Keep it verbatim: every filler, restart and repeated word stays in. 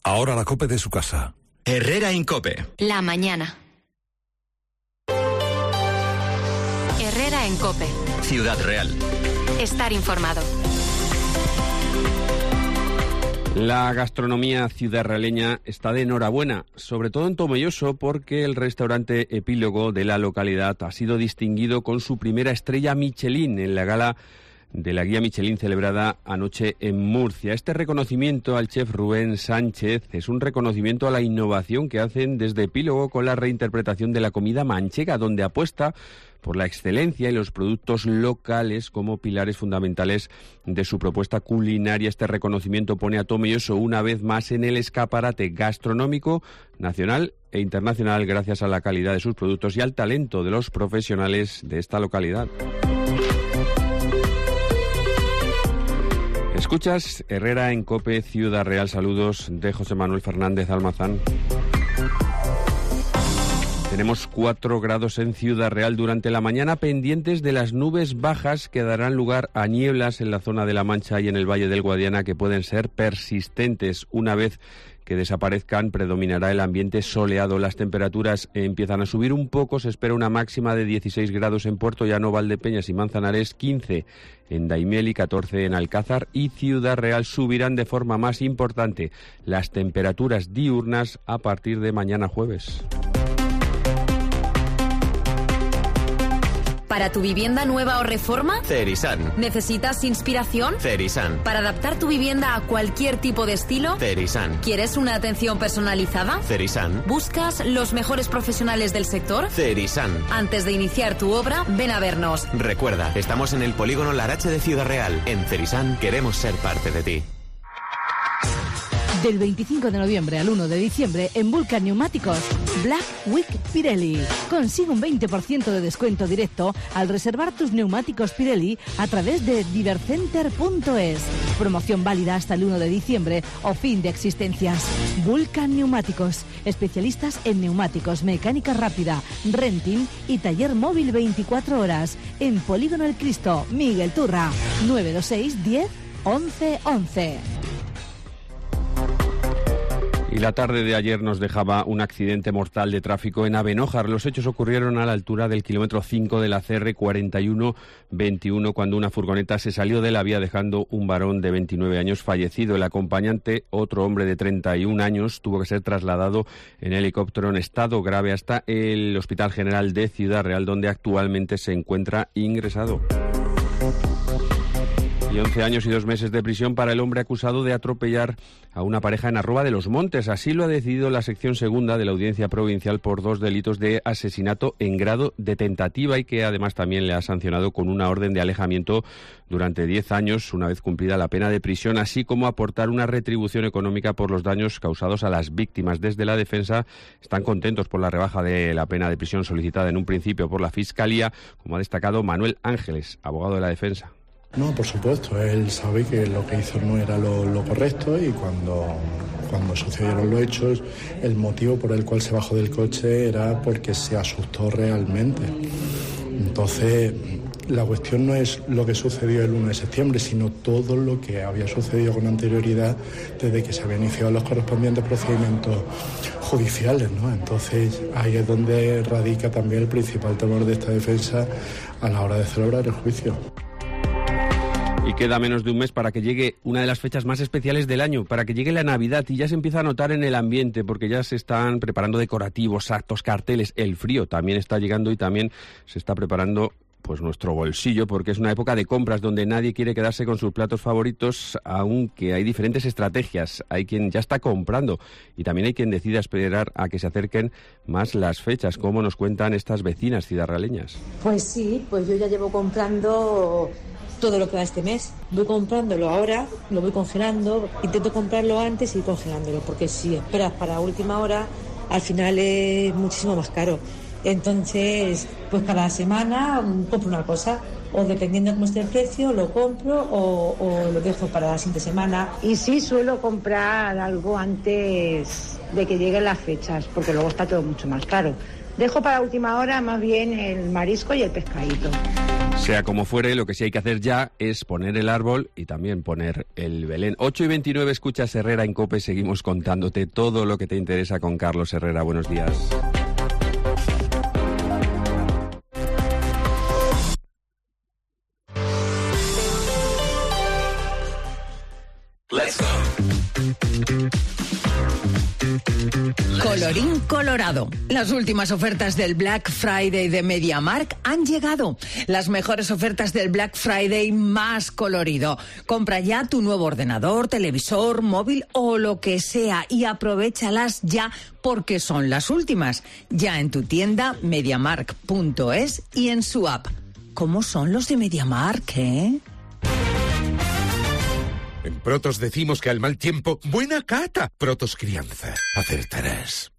Ahora la COPE de su casa. Herrera Incope. La mañana. Herrera en COPE. Ciudad Real. Estar informado. La gastronomía ciudadraleña está de enhorabuena, sobre todo en Tomelloso, porque el restaurante Epílogo de la localidad ha sido distinguido con su primera estrella Michelin en la gala de la guía Michelin celebrada anoche en Murcia. Este reconocimiento al chef Rubén Sánchez es un reconocimiento a la innovación que hacen desde Epílogo con la reinterpretación de la comida manchega, donde apuesta por la excelencia y los productos locales como pilares fundamentales de su propuesta culinaria. Este reconocimiento pone a Tomelloso una vez más en el escaparate gastronómico nacional e internacional gracias a la calidad de sus productos y al talento de los profesionales de esta localidad. Escuchas Herrera en COPE, Ciudad Real. Saludos de José Manuel Fernández Almazán. Tenemos cuatro grados en Ciudad Real durante la mañana, pendientes de las nubes bajas que darán lugar a nieblas en la zona de La Mancha y en el Valle del Guadiana, que pueden ser persistentes. Una vez que desaparezcan, predominará el ambiente soleado. Las temperaturas empiezan a subir un poco. Se espera una máxima de dieciséis grados en Puerto Llano, Valdepeñas y Manzanares, quince en Daimiel y catorce en Alcázar y Ciudad Real. Subirán de forma más importante las temperaturas diurnas a partir de mañana jueves. ¿Para tu vivienda nueva o reforma? Cerisan. ¿Necesitas inspiración? Cerisan. ¿Para adaptar tu vivienda a cualquier tipo de estilo? Cerisan. ¿Quieres una atención personalizada? Cerisan. ¿Buscas los mejores profesionales del sector? Cerisan. Antes de iniciar tu obra, ven a vernos. Recuerda, estamos en el polígono Larache de Ciudad Real. En Cerisan queremos ser parte de ti. Del veinticinco de noviembre al uno de diciembre en Vulcan Neumáticos, Black Week Pirelli. Consigue un veinte por ciento de descuento directo al reservar tus neumáticos Pirelli a través de divercenter punto es. Promoción válida hasta el uno de diciembre o fin de existencias. Vulcan Neumáticos, especialistas en neumáticos, mecánica rápida, renting y taller móvil veinticuatro horas. En Polígono El Cristo, Miguel Turra, nueve dos seis, diez, once, once. Y la tarde de ayer nos dejaba un accidente mortal de tráfico en Abenójar. Los hechos ocurrieron a la altura del kilómetro cinco de la C R cuarenta y uno veintiuno cuando una furgoneta se salió de la vía dejando un varón de veintinueve años fallecido. El acompañante, otro hombre de treinta y un años, tuvo que ser trasladado en helicóptero en estado grave hasta el Hospital General de Ciudad Real, donde actualmente se encuentra ingresado. Y once años y dos meses de prisión para el hombre acusado de atropellar a una pareja en Arroba de los Montes. Así lo ha decidido la sección segunda de la Audiencia Provincial por dos delitos de asesinato en grado de tentativa y que además también le ha sancionado con una orden de alejamiento durante diez años, una vez cumplida la pena de prisión, así como aportar una retribución económica por los daños causados a las víctimas. Desde la defensa están contentos por la rebaja de la pena de prisión solicitada en un principio por la Fiscalía, como ha destacado Manuel Ángeles, abogado de la defensa. No, por supuesto, él sabe que lo que hizo no era lo, lo correcto y cuando, cuando sucedieron los hechos, el motivo por el cual se bajó del coche era porque se asustó realmente. Entonces, la cuestión no es lo que sucedió el uno de septiembre, sino todo lo que había sucedido con anterioridad desde que se habían iniciado los correspondientes procedimientos judiciales, ¿no? Entonces, ahí es donde radica también el principal temor de esta defensa a la hora de celebrar el juicio. Y queda menos de un mes para que llegue una de las fechas más especiales del año, para que llegue la Navidad, y ya se empieza a notar en el ambiente, porque ya se están preparando decorativos, actos, carteles. El frío también está llegando y también se está preparando pues nuestro bolsillo, porque es una época de compras donde nadie quiere quedarse con sus platos favoritos, aunque hay diferentes estrategias. Hay quien ya está comprando y también hay quien decide esperar a que se acerquen más las fechas, como nos cuentan estas vecinas ciudadraleñas. Pues sí, pues yo ya llevo comprando todo lo que va este mes. Voy comprándolo ahora, lo voy congelando, intento comprarlo antes y ir congelándolo, porque si esperas para última hora, al final es muchísimo más caro. Entonces, pues cada semana compro una cosa, o dependiendo de cómo esté el precio, lo compro o, o lo dejo para la siguiente semana. Y sí suelo comprar algo antes de que lleguen las fechas, porque luego está todo mucho más caro. Dejo para última hora más bien el marisco y el pescadito. Sea como fuere, lo que sí hay que hacer ya es poner el árbol y también poner el Belén. ocho y veintinueve, escuchas Herrera en COPE, seguimos contándote todo lo que te interesa con Carlos Herrera. Buenos días. Let's go. Colorín colorado. Las últimas ofertas del Black Friday de MediaMarkt han llegado. Las mejores ofertas del Black Friday más colorido. Compra ya tu nuevo ordenador, televisor, móvil o lo que sea y aprovéchalas ya porque son las últimas. Ya en tu tienda mediamarkt punto es y en su app. ¿Cómo son los de MediaMarkt, eh? En Protos decimos que al mal tiempo, buena cata. Protos Crianza. Acertarás.